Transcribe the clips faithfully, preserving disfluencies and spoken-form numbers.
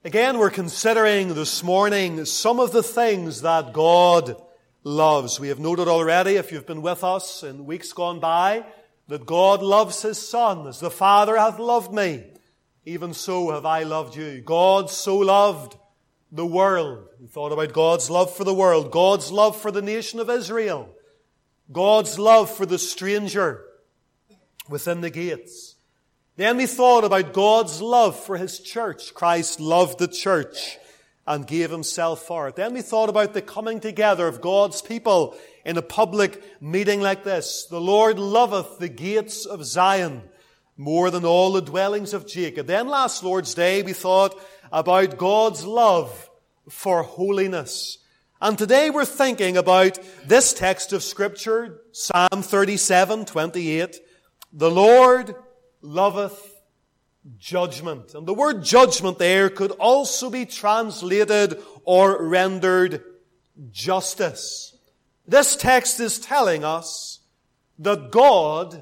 Again, we're considering this morning some of the things that God loves. We have noted already, if you've been with us in weeks gone by, that God loves His Son. As the Father hath loved me, even so have I loved you. God so loved the world. We thought about God's love for the world, God's love for the nation of Israel, God's love for the stranger within the gates. Then we thought about God's love for His church. Christ loved the church and gave Himself for it. Then we thought about the coming together of God's people in a public meeting like this. The Lord loveth the gates of Zion more than all the dwellings of Jacob. Then last Lord's Day we thought about God's love for holiness. And today we're thinking about this text of Scripture, Psalm thirty-seven, twenty-eight. The Lord loveth judgment. And the word judgment there could also be translated or rendered justice. This text is telling us that God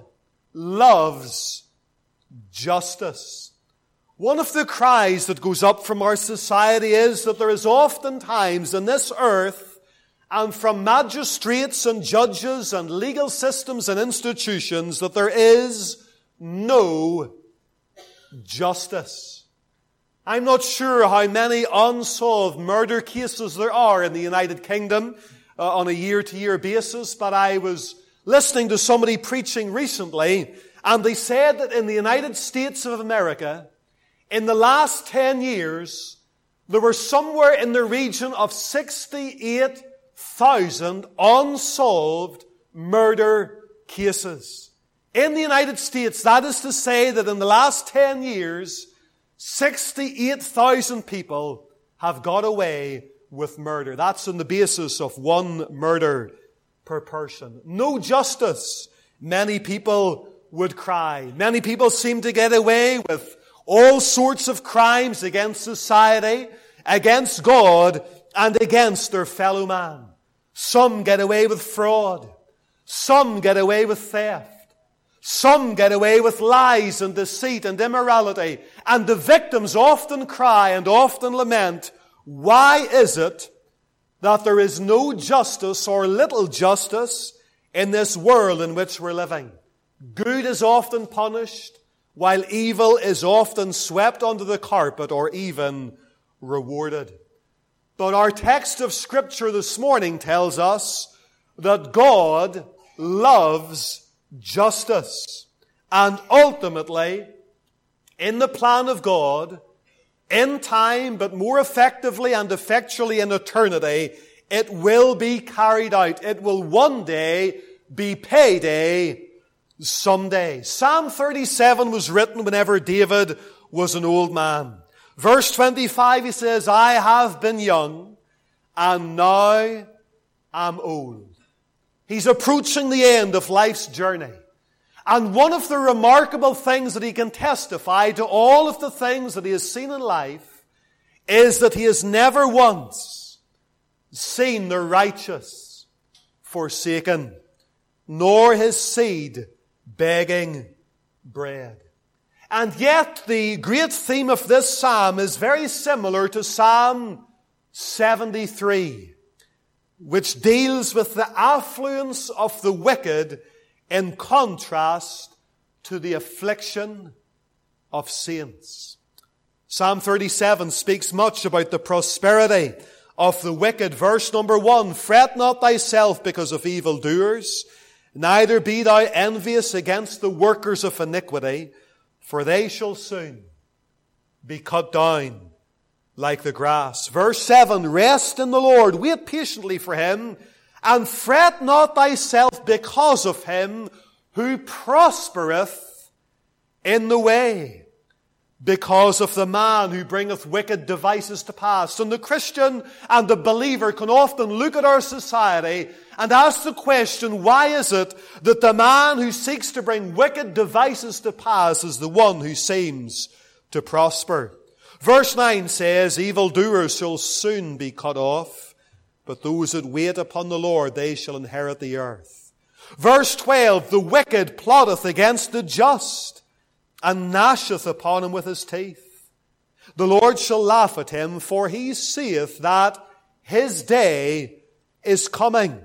loves justice. One of the cries that goes up from our society is that there is oftentimes in this earth, and from magistrates and judges and legal systems and institutions, that there is no justice. I'm not sure how many unsolved murder cases there are in the United Kingdom uh, on a year-to-year basis, but I was listening to somebody preaching recently, and they said that in the United States of America, in the last ten years, there were somewhere in the region of sixty-eight thousand unsolved murder cases. In the United States, that is to say that in the last ten years, sixty-eight thousand people have got away with murder. That's on the basis of one murder per person. No justice, many people would cry. Many people seem to get away with all sorts of crimes against society, against God, and against their fellow man. Some get away with fraud. Some get away with theft. Some get away with lies and deceit and immorality. And the victims often cry and often lament, why is it that there is no justice or little justice in this world in which we're living? Good is often punished, while evil is often swept under the carpet or even rewarded. But our text of Scripture this morning tells us that God loves justice. And ultimately, in the plan of God, in time, but more effectively and effectually in eternity, it will be carried out. It will one day be payday someday. Psalm thirty-seven was written whenever David was an old man. Verse twenty-five, he says, I have been young, and now am old. He's approaching the end of life's journey. And one of the remarkable things that he can testify to all of the things that he has seen in life is that he has never once seen the righteous forsaken, nor his seed begging bread. And yet the great theme of this psalm is very similar to Psalm seventy-three, which deals with the affluence of the wicked in contrast to the affliction of saints. Psalm thirty-seven speaks much about the prosperity of the wicked. Verse number one, fret not thyself because of evildoers, neither be thou envious against the workers of iniquity, for they shall soon be cut down like the grass. Verse seven, rest in the Lord, wait patiently for Him, and fret not thyself because of him who prospereth in the way, because of the man who bringeth wicked devices to pass. And the Christian and the believer can often look at our society and ask the question, why is it that the man who seeks to bring wicked devices to pass is the one who seems to prosper? Verse nine says, evildoers shall soon be cut off, but those that wait upon the Lord, they shall inherit the earth. Verse twelve, the wicked plotteth against the just, and gnasheth upon him with his teeth. The Lord shall laugh at him, for he seeth that his day is coming.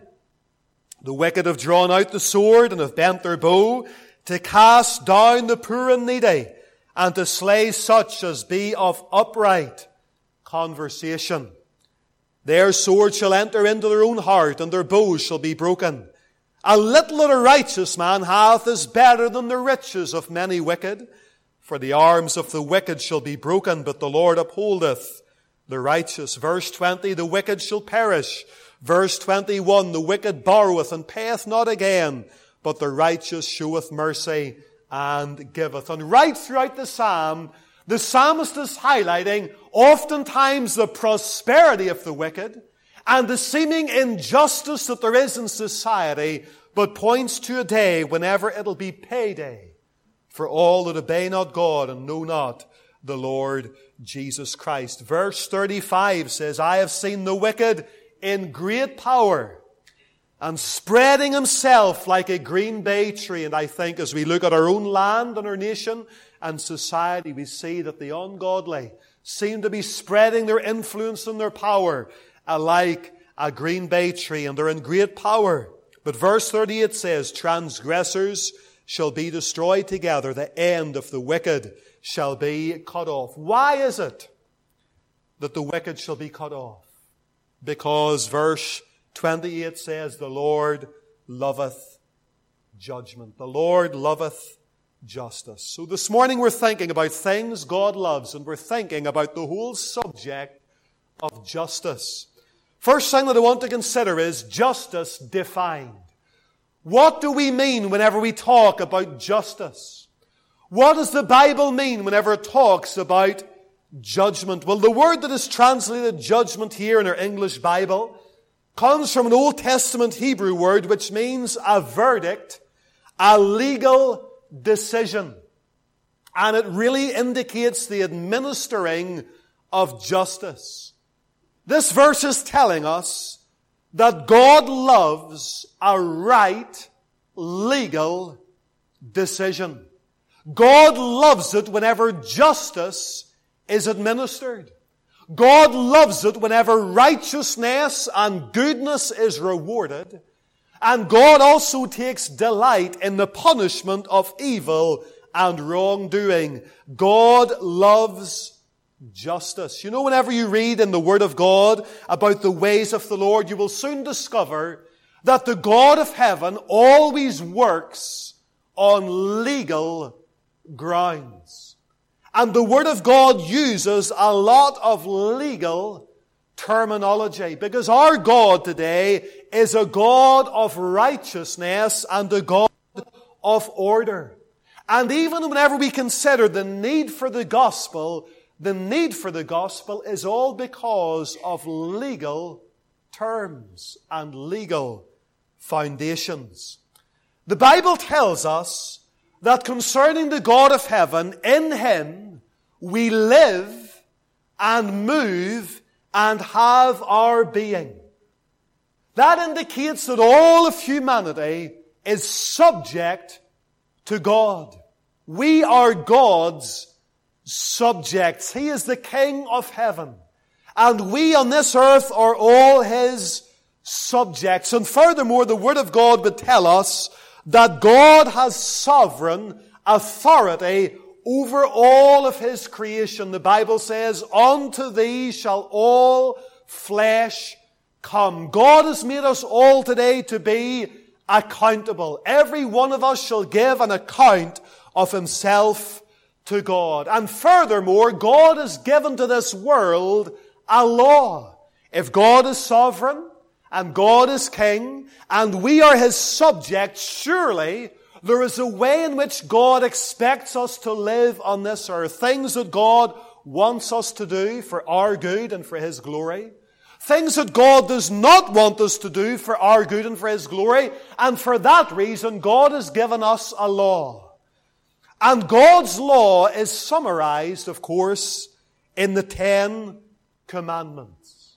The wicked have drawn out the sword and have bent their bow to cast down the poor and needy, and to slay such as be of upright conversation. Their sword shall enter into their own heart, and their bows shall be broken. A little that a righteous man hath is better than the riches of many wicked. For the arms of the wicked shall be broken, but the Lord upholdeth the righteous. Verse twenty, the wicked shall perish. Verse twenty-one, the wicked borroweth and payeth not again, but the righteous showeth mercy and giveth. And right throughout the psalm, the psalmist is highlighting oftentimes the prosperity of the wicked and the seeming injustice that there is in society, but points to a day whenever it'll be payday for all that obey not God and know not the Lord Jesus Christ. Verse thirty-five says, I have seen the wicked in great power and spreading himself like a green bay tree. And I think as we look at our own land and our nation and society, we see that the ungodly seem to be spreading their influence and their power like a green bay tree, and they're in great power. But verse thirty-eight says, transgressors shall be destroyed together, the end of the wicked shall be cut off. Why is it that the wicked shall be cut off? Because verse twenty-eight says, the Lord loveth judgment. The Lord loveth justice. So this morning we're thinking about things God loves, and we're thinking about the whole subject of justice. First thing that I want to consider is justice defined. What do we mean whenever we talk about justice? What does the Bible mean whenever it talks about judgment? Well, the word that is translated judgment here in our English Bible comes from an Old Testament Hebrew word which means a verdict, a legal decision. And it really indicates the administering of justice. This verse is telling us that God loves a right, legal decision. God loves it whenever justice is administered. God loves it whenever righteousness and goodness is rewarded. And God also takes delight in the punishment of evil and wrongdoing. God loves justice. You know, whenever you read in the Word of God about the ways of the Lord, you will soon discover that the God of heaven always works on legal grounds. And the Word of God uses a lot of legal terminology, because our God today is a God of righteousness and a God of order. And even whenever we consider the need for the gospel, the need for the gospel is all because of legal terms and legal foundations. The Bible tells us that concerning the God of heaven, in Him we live and move and have our being. That indicates that all of humanity is subject to God. We are God's subjects. He is the King of heaven. And we on this earth are all His subjects. And furthermore, the Word of God would tell us that God has sovereign authority over all of His creation. The Bible says, unto Thee shall all flesh come. God has made us all today to be accountable. Every one of us shall give an account of himself to God. And furthermore, God has given to this world a law. If God is sovereign and God is king and we are His subjects, surely there is a way in which God expects us to live on this earth. Things that God wants us to do for our good and for His glory. Things that God does not want us to do for our good and for His glory. And for that reason, God has given us a law. And God's law is summarized, of course, in the Ten Commandments.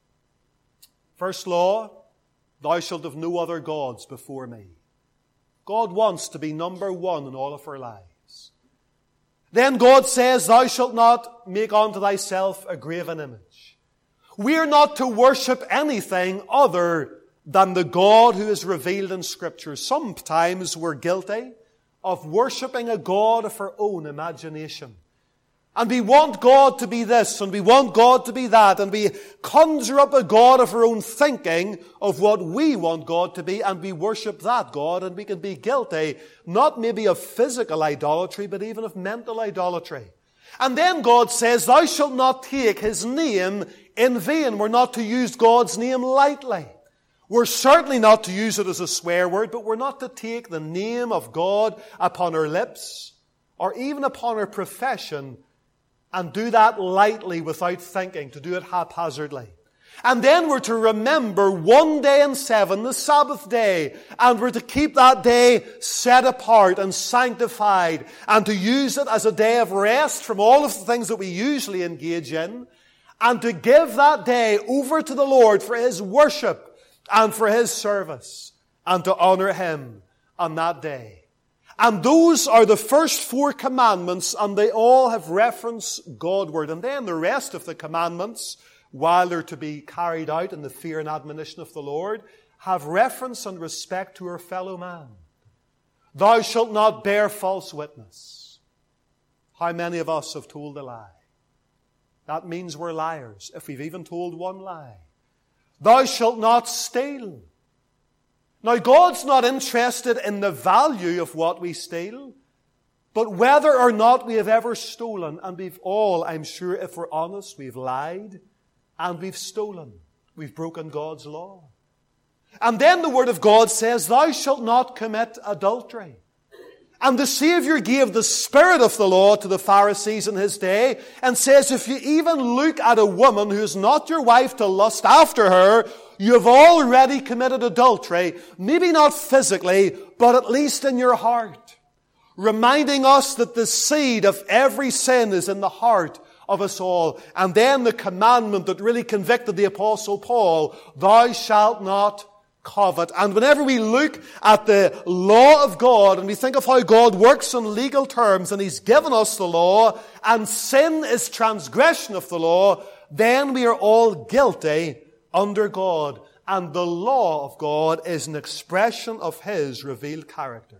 First law, thou shalt have no other gods before me. God wants to be number one in all of our lives. Then God says, thou shalt not make unto thyself a graven image. We are not to worship anything other than the God who is revealed in Scripture. Sometimes we're guilty of worshipping a God of our own imagination. And we want God to be this, and we want God to be that, and we conjure up a God of our own thinking of what we want God to be, and we worship that God, and we can be guilty, not maybe of physical idolatry, but even of mental idolatry. And then God says, thou shalt not take His name in vain. We're not to use God's name lightly. We're certainly not to use it as a swear word, but we're not to take the name of God upon our lips, or even upon our profession, and do that lightly without thinking, to do it haphazardly. And then we're to remember one day in seven, the Sabbath day, and we're to keep that day set apart and sanctified, and to use it as a day of rest from all of the things that we usually engage in, and to give that day over to the Lord for His worship and for His service, and to honor Him on that day. And those are the first four commandments, and they all have reference Godward. And then the rest of the commandments, while they're to be carried out in the fear and admonition of the Lord, have reference and respect to our fellow man. Thou shalt not bear false witness. How many of us have told a lie? That means we're liars, if we've even told one lie. Thou shalt not steal. Now, God's not interested in the value of what we steal, but whether or not we have ever stolen. And we've all, I'm sure, if we're honest, we've lied and we've stolen. We've broken God's law. And then the Word of God says, thou shalt not commit adultery. And the Savior gave the spirit of the law to the Pharisees in His day, and says, if you even look at a woman who is not your wife to lust after her, you have already committed adultery, maybe not physically, but at least in your heart. Reminding us that the seed of every sin is in the heart of us all. And then the commandment that really convicted the Apostle Paul, thou shalt not covet. And whenever we look at the law of God and we think of how God works in legal terms, and He's given us the law, and sin is transgression of the law, then we are all guilty under God. And the law of God is an expression of His revealed character.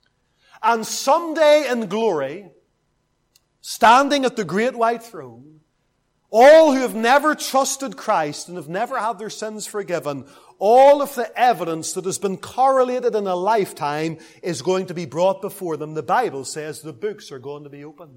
And someday in glory, standing at the great white throne, all who have never trusted Christ and have never had their sins forgiven, all of the evidence that has been correlated in a lifetime is going to be brought before them. The Bible says the books are going to be opened.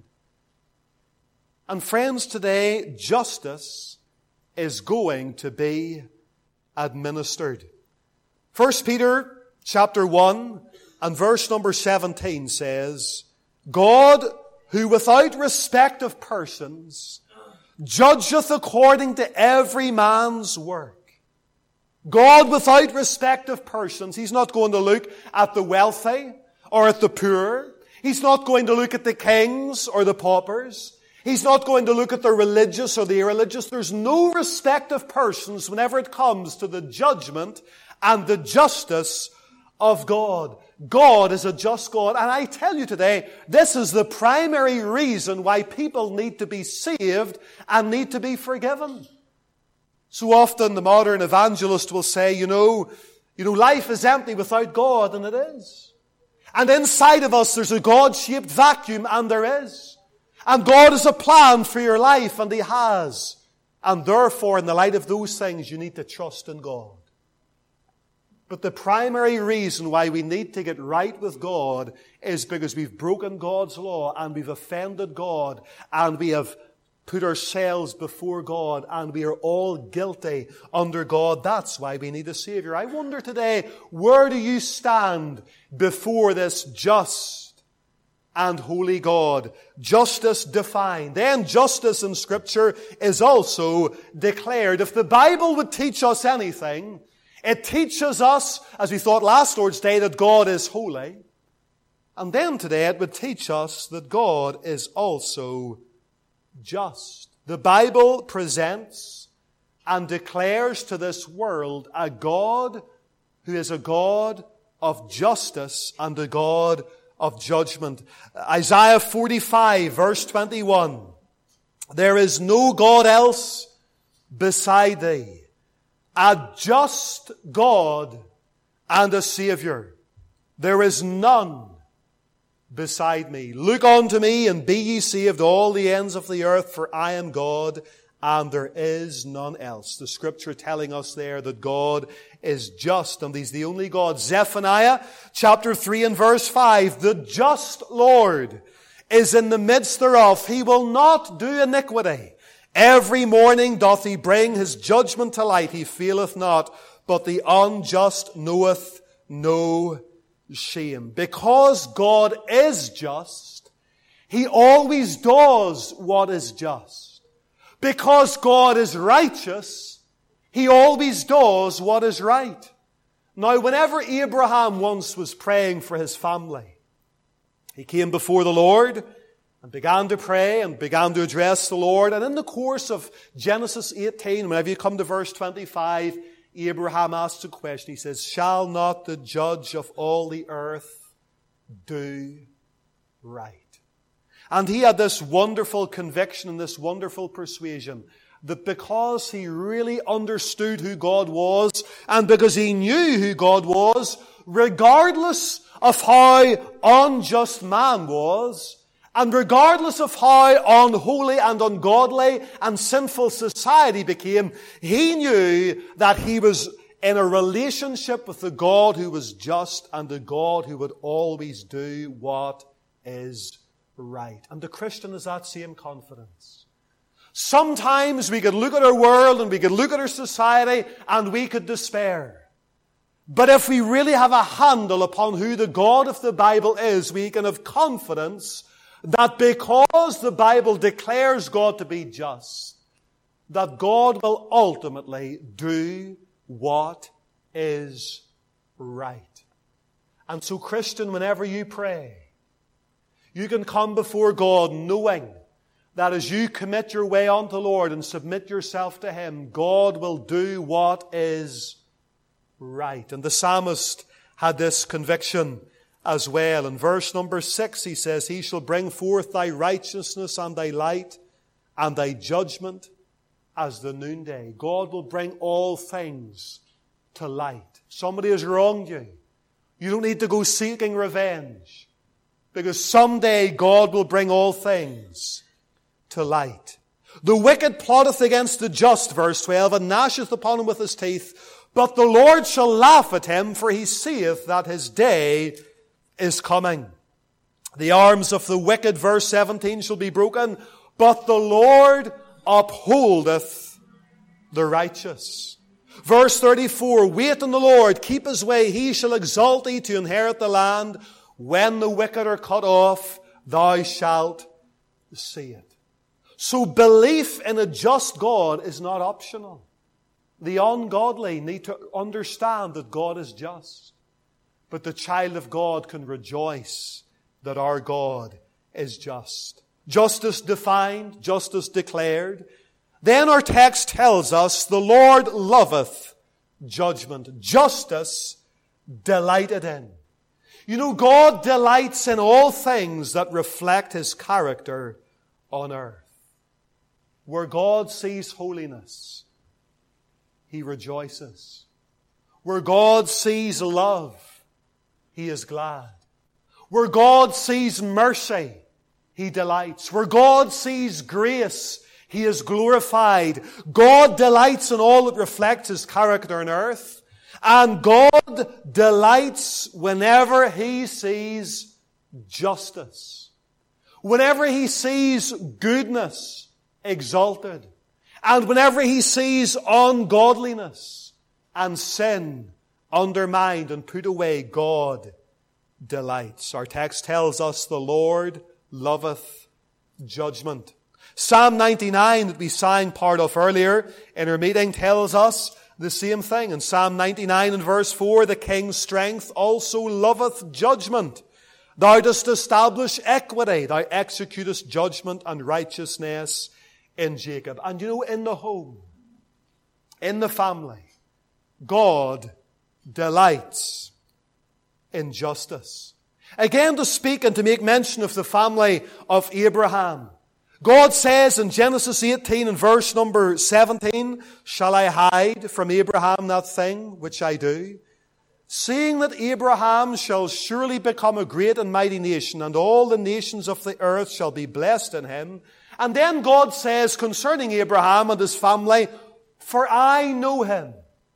And friends, today, justice is going to be administered. First Peter chapter one and verse number seventeen says, God, who without respect of persons judgeth according to every man's work. God without respect of persons. He's not going to look at the wealthy or at the poor. He's not going to look at the kings or the paupers. He's not going to look at the religious or the irreligious. There's no respect of persons whenever it comes to the judgment and the justice of God. God is a just God. And I tell you today, this is the primary reason why people need to be saved and need to be forgiven. So often the modern evangelist will say, you know, you know, life is empty without God, and it is. And inside of us there's a God-shaped vacuum, and there is. And God has a plan for your life, and He has. And therefore, in the light of those things, you need to trust in God. But the primary reason why we need to get right with God is because we've broken God's law, and we've offended God, and we have put ourselves before God, and we are all guilty under God. That's why we need a Savior. I wonder today, where do you stand before this just and holy God? Justice defined. Then justice in Scripture is also declared. If the Bible would teach us anything, it teaches us, as we thought last Lord's Day, that God is holy. And then today it would teach us that God is also just. The Bible presents and declares to this world a God who is a God of justice and a God of judgment. Isaiah forty-five, verse twenty-one. There is no God else beside thee, a just God and a Savior. There is none beside me. Look unto me and be ye saved, all the ends of the earth, for I am God and there is none else. The scripture telling us there that God is just and He's the only God. Zephaniah chapter three and verse five. The just Lord is in the midst thereof. He will not do iniquity. Every morning doth He bring His judgment to light. He faileth not, but the unjust knoweth no shame. Because God is just, He always does what is just. Because God is righteous, He always does what is right. Now, whenever Abraham once was praying for his family, he came before the Lord and began to pray and began to address the Lord. And in the course of Genesis eighteen, whenever you come to verse twenty-five, Abraham asks a question. He says, shall not the judge of all the earth do right? And he had this wonderful conviction and this wonderful persuasion that because he really understood who God was and because he knew who God was, regardless of how unjust man was, and regardless of how unholy and ungodly and sinful society became, he knew that he was in a relationship with the God who was just and the God who would always do what is right. And the Christian has that same confidence. Sometimes we could look at our world and we could look at our society and we could despair. But if we really have a handle upon who the God of the Bible is, we can have confidence that because the Bible declares God to be just, that God will ultimately do what is right. And so, Christian, whenever you pray, you can come before God knowing that as you commit your way unto the Lord and submit yourself to Him, God will do what is right. And the psalmist had this conviction as well. In verse number six, he says, He shall bring forth thy righteousness and thy light and thy judgment as the noonday. God will bring all things to light. Somebody has wronged you. You don't need to go seeking revenge, because someday God will bring all things to light. The wicked plotteth against the just, verse twelve, and gnasheth upon him with his teeth. But the Lord shall laugh at him, for he seeth that his day is coming. The arms of the wicked, verse seventeen, shall be broken, but the Lord upholdeth the righteous. Verse thirty-four, wait on the Lord, keep His way, He shall exalt thee to inherit the land. When the wicked are cut off, thou shalt see it. So belief in a just God is not optional. The ungodly need to understand that God is just. But the child of God can rejoice that our God is just. Justice defined, justice declared. Then our text tells us, the Lord loveth judgment. Justice delighted in. You know, God delights in all things that reflect His character on earth. Where God sees holiness, He rejoices. Where God sees love, He is glad. Where God sees mercy, He delights. Where God sees grace, He is glorified. God delights in all that reflects His character on earth. And God delights whenever He sees justice. Whenever He sees goodness exalted. And whenever He sees ungodliness and sin undermined and put away, God delights. Our text tells us the Lord loveth judgment. Psalm ninety-nine that we sang part of earlier in our meeting tells us the same thing. In Psalm ninety-nine and verse four, the king's strength also loveth judgment. Thou dost establish equity. Thou executest judgment and righteousness in Jacob. And you know, in the home, in the family, God delights in justice. Again, to speak and to make mention of the family of Abraham. God says in Genesis eighteen and verse number seventeen, "Shall I hide from Abraham that thing which I do? Seeing that Abraham shall surely become a great and mighty nation, and all the nations of the earth shall be blessed in him." And then God says concerning Abraham and his family, "For I know him,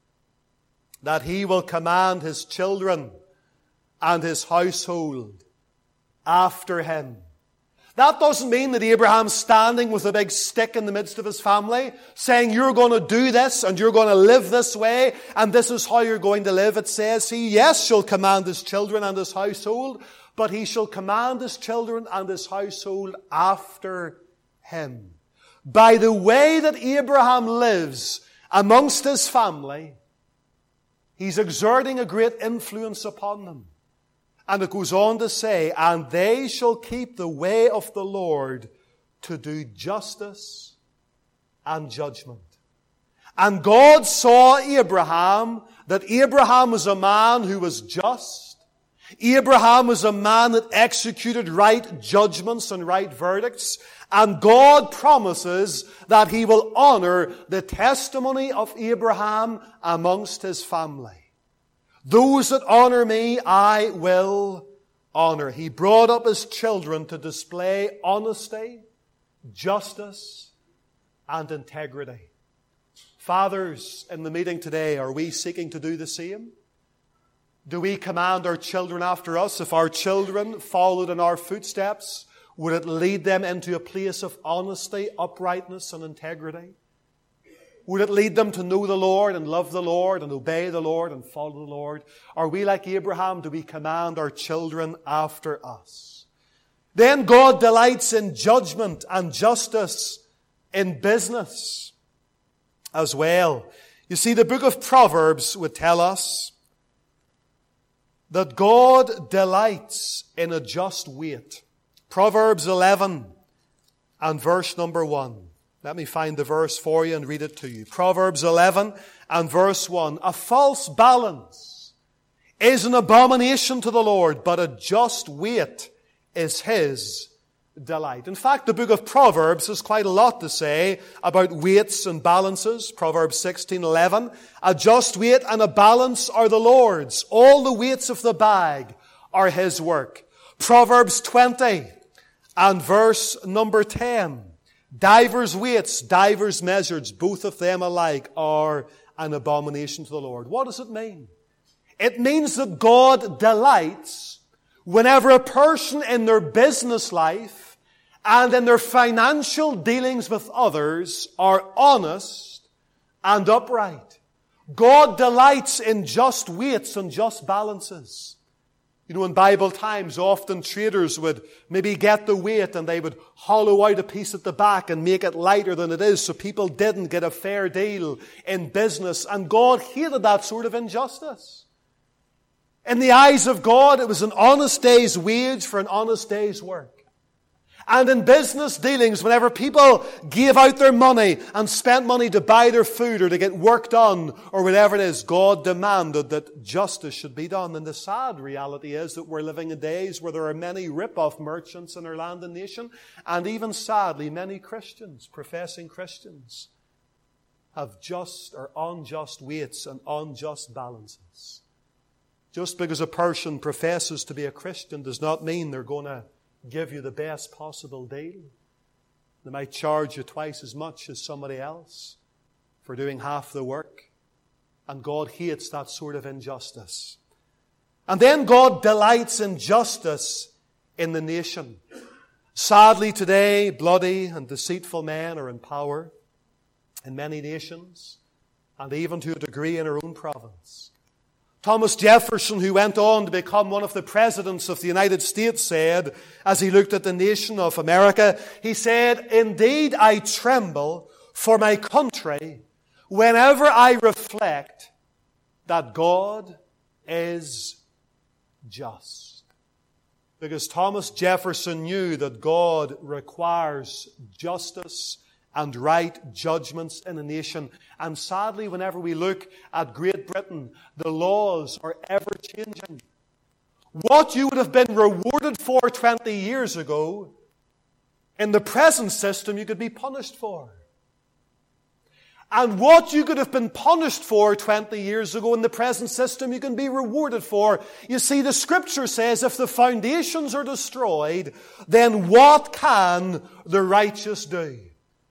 that he will command his children and his household after him." That doesn't mean that Abraham's standing with a big stick in the midst of his family, saying, "You're going to do this, and you're going to live this way, and this is how you're going to live." It says he, yes, shall command his children and his household, but he shall command his children and his household after him. By the way that Abraham lives amongst his family, he's exerting a great influence upon them. And it goes on to say, "And they shall keep the way of the Lord to do justice and judgment." And God saw Abraham, that Abraham was a man who was just. Abraham was a man that executed right judgments and right verdicts. And God promises that he will honor the testimony of Abraham amongst his family. "Those that honor me, I will honor." He brought up his children to display honesty, justice, and integrity. Fathers, in the meeting today, are we seeking to do the same? Do we command our children after us? If our children followed in our footsteps, would it lead them into a place of honesty, uprightness, and integrity? Would it lead them to know the Lord and love the Lord and obey the Lord and follow the Lord? Are we like Abraham? Do we command our children after us? Then God delights in judgment and justice in business as well. You see, the book of Proverbs would tell us that God delights in a just weight. Proverbs eleven and verse number one. Let me find the verse for you and read it to you. Proverbs eleven and verse one. "A false balance is an abomination to the Lord, but a just weight is his delight." In fact, the book of Proverbs has quite a lot to say about weights and balances. Proverbs sixteen eleven. "A just weight and a balance are the Lord's. All the weights of the bag are his work." Proverbs twenty and verse number ten. "Divers weights, divers measures, both of them alike are an abomination to the Lord." What does it mean? It means that God delights whenever a person in their business life and in their financial dealings with others are honest and upright. God delights in just weights and just balances. You know, in Bible times, often traders would maybe get the weight and they would hollow out a piece at the back and make it lighter than it is so people didn't get a fair deal in business. And God hated that sort of injustice. In the eyes of God, it was an honest day's wage for an honest day's work. And in business dealings, whenever people gave out their money and spent money to buy their food or to get work done or whatever it is, God demanded that justice should be done. And the sad reality is that we're living in days where there are many rip-off merchants in our land and nation, and even sadly, many Christians, professing Christians, have just or unjust weights and unjust balances. Just because a person professes to be a Christian does not mean they're going to give you the best possible deal. They might charge you twice as much as somebody else for doing half the work. And God hates that sort of injustice. And then God delights in justice in the nation. Sadly today, bloody and deceitful men are in power in many nations, and even to a degree in our own province. Thomas Jefferson, who went on to become one of the presidents of the United States, said, as he looked at the nation of America, he said, "Indeed, I tremble for my country whenever I reflect that God is just." Because Thomas Jefferson knew that God requires justice and right judgments in a nation. And sadly, whenever we look at Great Britain, the laws are ever changing. what you would have been rewarded for twenty years ago, in the present system you could be punished for. And what you could have been punished for twenty years ago in the present system, you can be rewarded for. You see, the Scripture says if the foundations are destroyed, then what can the righteous do?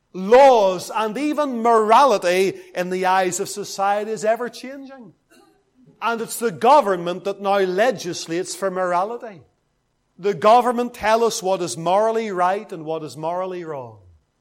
Laws and even morality in the eyes of society is ever changing. And it's the government that now legislates for morality. The government tell us what is morally right and what is morally wrong.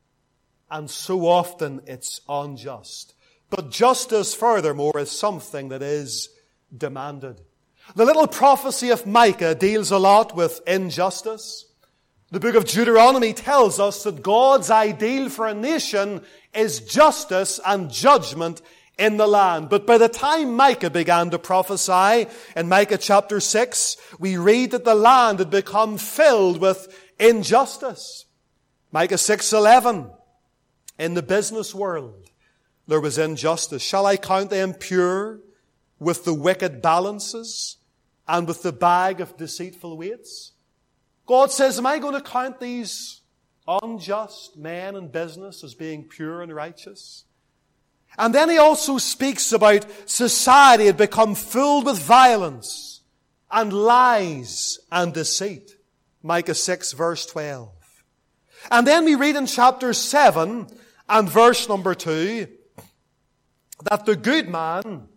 And so often it's unjust. But justice, furthermore, is something that is demanded. The little prophecy of Micah deals a lot with injustice. The book of Deuteronomy tells us that God's ideal for a nation is justice and judgment in the land. But by the time Micah began to prophesy, in Micah chapter six, we read that the land had become filled with injustice. Micah six eleven. In the business world, there was injustice. Shall I count them pure with the wicked balances and with the bag of deceitful weights? God says, am I going to count these unjust men in business as being pure and righteous? And then he also speaks about society had become filled with violence and lies and deceit. Micah six verse twelve. And then we read in chapter seven and verse number two, that the good man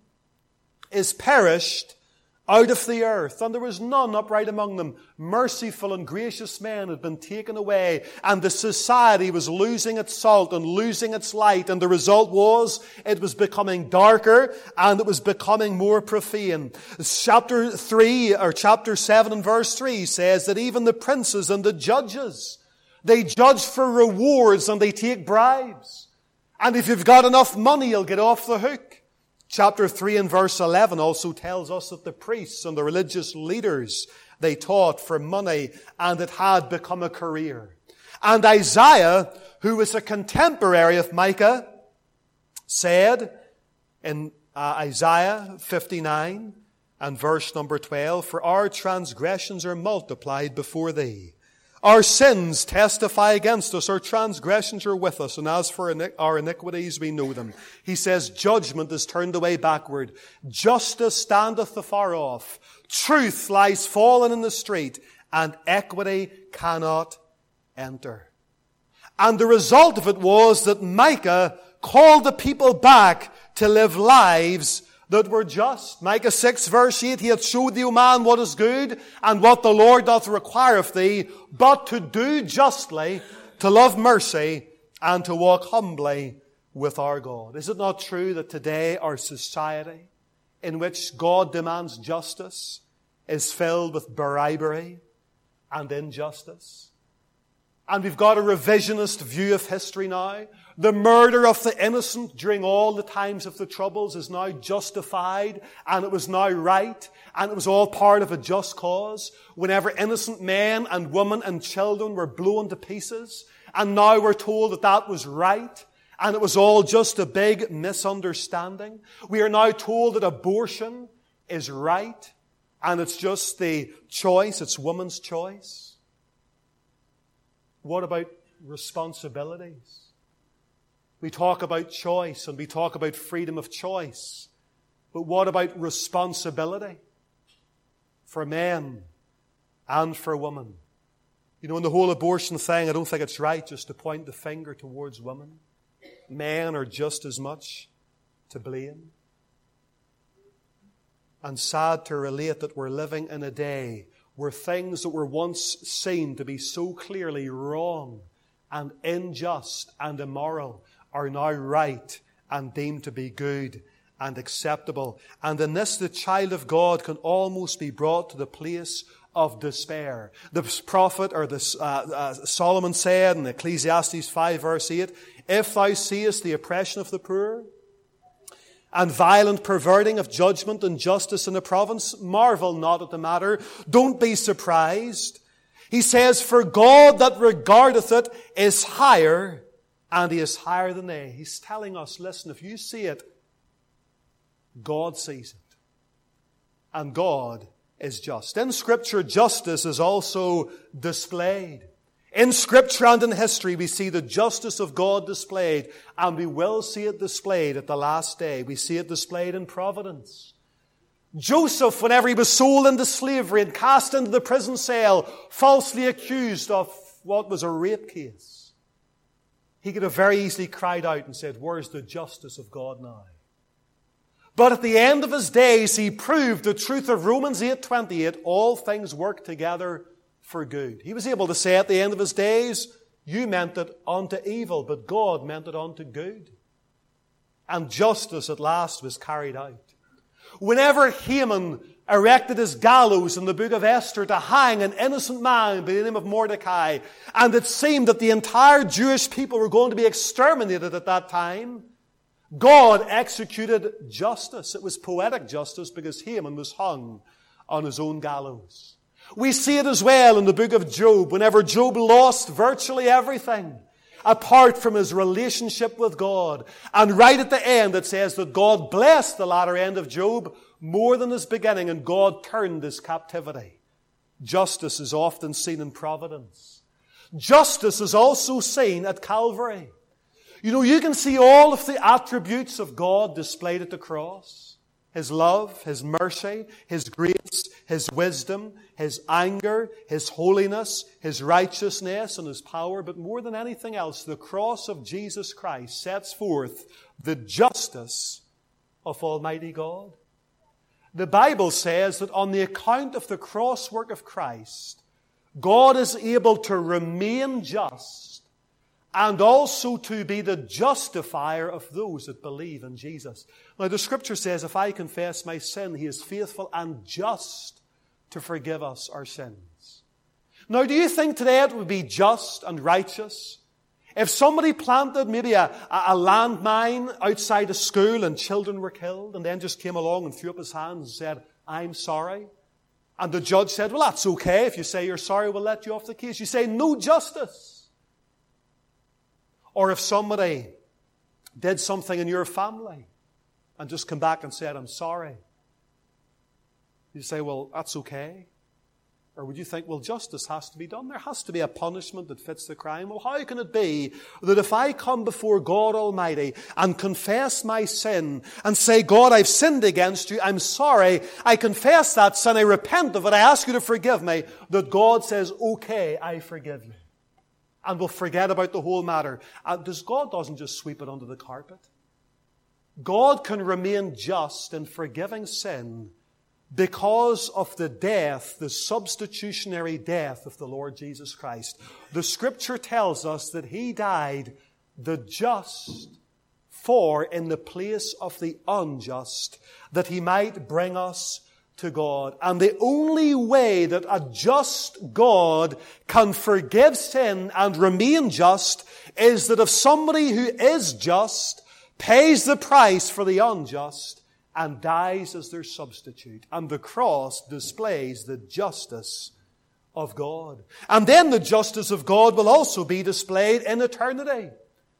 is perished out of the earth, and there was none upright among them. Merciful and gracious men had been taken away, and the society was losing its salt and losing its light, and the result was it was becoming darker and it was becoming more profane. Chapter three, or chapter seven and verse three says that even the princes and the judges, they judge for rewards and they take bribes. And if you've got enough money, you'll get off the hook. Chapter three and verse eleven also tells us that the priests and the religious leaders, they taught for money and it had become a career. And Isaiah, who was a contemporary of Micah, said in uh, Isaiah fifty-nine and verse number twelve, for our transgressions are multiplied before thee. Our sins testify against us, our transgressions are with us, and as for our iniquities, we know them. He says, judgment is turned away backward. Justice standeth afar off. Truth lies fallen in the street, and equity cannot enter. And the result of it was that Micah called the people back to live lives that were just. Micah six verse eight, he hath showed thee, O man, what is good, and what the Lord doth require of thee, but to do justly, to love mercy, and to walk humbly with our God. Is it not true that today our society, in which God demands justice, is filled with bribery and injustice? And we've got a revisionist view of history now. The murder of the innocent during all the times of the Troubles is now justified, and it was now right, and it was all part of a just cause. Whenever innocent men and women and children were blown to pieces, and now we're told that that was right, and it was all just a big misunderstanding. We are now told that abortion is right, and it's just the choice, it's woman's choice. What about responsibilities? We talk about choice and we talk about freedom of choice. But what about responsibility for men and for women? You know, in the whole abortion thing, I don't think it's right just to point the finger towards women. Men are just as much to blame. And sad to relate that we're living in a day where things that were once seen to be so clearly wrong and unjust and immoral are now right and deemed to be good and acceptable. And in this, the child of God can almost be brought to the place of despair. The prophet, or the, uh, uh, Solomon said in Ecclesiastes five verse eight, if thou seest the oppression of the poor, and violent perverting of judgment and justice in the province, marvel not at the matter. Don't be surprised. He says, for God that regardeth it is higher, and He is higher than they. He's telling us, listen, if you see it, God sees it. And God is just. In Scripture, justice is also displayed. In Scripture and in history, we see the justice of God displayed, and we will see it displayed at the last day. We see it displayed in providence. Joseph, whenever he was sold into slavery and cast into the prison cell, falsely accused of what was a rape case, he could have very easily cried out and said, "Where's the justice of God now?" But at the end of his days, he proved the truth of Romans eight twenty-eight, all things work together for good. He was able to say at the end of his days, you meant it unto evil, but God meant it unto good. And justice at last was carried out. Whenever Haman erected his gallows in the book of Esther to hang an innocent man by the name of Mordecai, and it seemed that the entire Jewish people were going to be exterminated at that time, God executed justice. It was poetic justice because Haman was hung on his own gallows. We see it as well in the book of Job, whenever Job lost virtually everything apart from his relationship with God. And right at the end it says that God blessed the latter end of Job more than his beginning, and God turned his captivity. Justice is often seen in providence. Justice is also seen at Calvary. You know, you can see all of the attributes of God displayed at the cross. His love, His mercy, His grace, His wisdom, His anger, His holiness, His righteousness, and His power. But more than anything else, the cross of Jesus Christ sets forth the justice of Almighty God. The Bible says that on the account of the cross work of Christ, God is able to remain just and also to be the justifier of those that believe in Jesus. Now the Scripture says, if I confess my sin, He is faithful and just to forgive us our sins. Now do you think today it would be just and righteous if somebody planted maybe a, a landmine outside a school and children were killed, and then just came along and threw up his hands and said, I'm sorry? And the judge said, well, that's okay. If you say you're sorry, we'll let you off the case. You say, no justice. Or if somebody did something in your family and just come back and said, I'm sorry, you say, well, that's okay. Or would you think, well, justice has to be done? There has to be a punishment that fits the crime. Well, how can it be that if I come before God Almighty and confess my sin and say, God, I've sinned against you, I'm sorry, I confess that sin, I repent of it, I ask you to forgive me, that God says, okay, I forgive you. And we'll forget about the whole matter. And does God doesn't just sweep it under the carpet. God can remain just in forgiving sin because of the death, the substitutionary death of the Lord Jesus Christ. The Scripture tells us that He died the just for in the place of the unjust, that He might bring us to God. And the only way that a just God can forgive sin and remain just is that if somebody who is just pays the price for the unjust and dies as their substitute. And the cross displays the justice of God. And then the justice of God will also be displayed in eternity.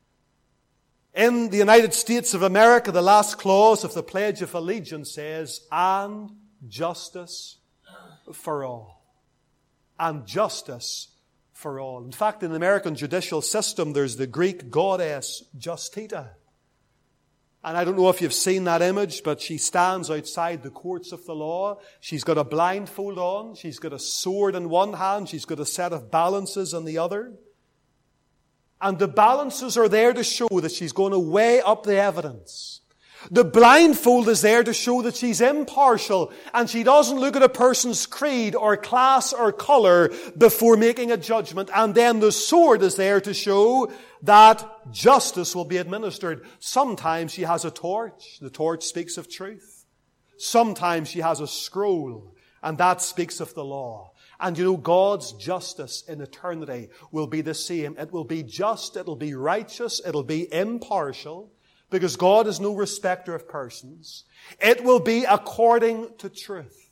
In the United States of America, the last clause of the Pledge of Allegiance says, and justice for all. And justice for all. In fact, in the American judicial system, there's the Greek goddess Justita. And I don't know if you've seen that image, but she stands outside the courts of the law. She's got a blindfold on. She's got a sword in one hand. She's got a set of balances in the other. And the balances are there to show that she's going to weigh up the evidence. The blindfold is there to show that she's impartial and she doesn't look at a person's creed or class or color before making a judgment. And then the sword is there to show that justice will be administered. Sometimes she has a torch. The torch speaks of truth. Sometimes she has a scroll, and that speaks of the law. And you know, God's justice in eternity will be the same. It will be just, it'll be righteous, it'll be impartial, because God is no respecter of persons. It will be according to truth.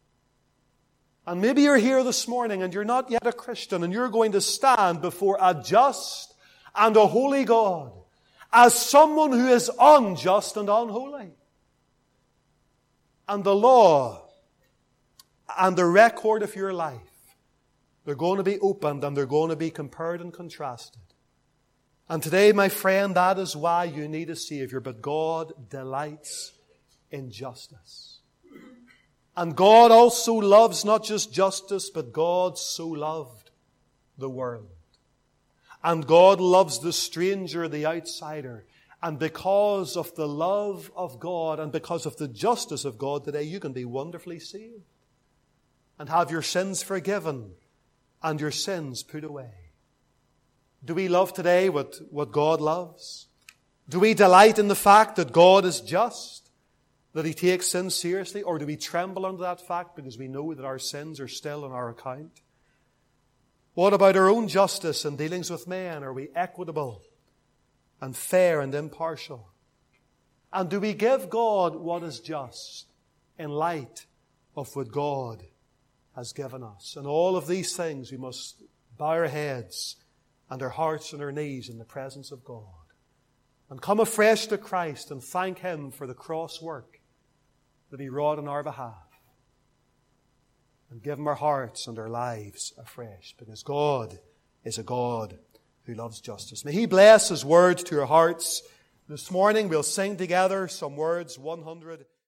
And maybe you're here this morning and you're not yet a Christian, and you're going to stand before a just and a holy God as someone who is unjust and unholy. And the law and the record of your life, they're going to be opened and they're going to be compared and contrasted. And today, my friend, that is why you need a Savior. But God delights in justice. And God also loves not just justice, but God so loved the world. And God loves the stranger, the outsider. And because of the love of God and because of the justice of God today, you can be wonderfully saved and have your sins forgiven and your sins put away. Do we love today what, what God loves? Do we delight in the fact that God is just, that He takes sin seriously? Or do we tremble under that fact because we know that our sins are still on our account? What about our own justice and dealings with men? Are we equitable and fair and impartial? And do we give God what is just in light of what God has given us? And all of these things we must bow our heads and our hearts and our knees in the presence of God. And come afresh to Christ and thank Him for the cross work that He wrought on our behalf. And give Him our hearts and our lives afresh, because God is a God who loves justice. May He bless His word to our hearts. This morning we'll sing together some words, one hundred.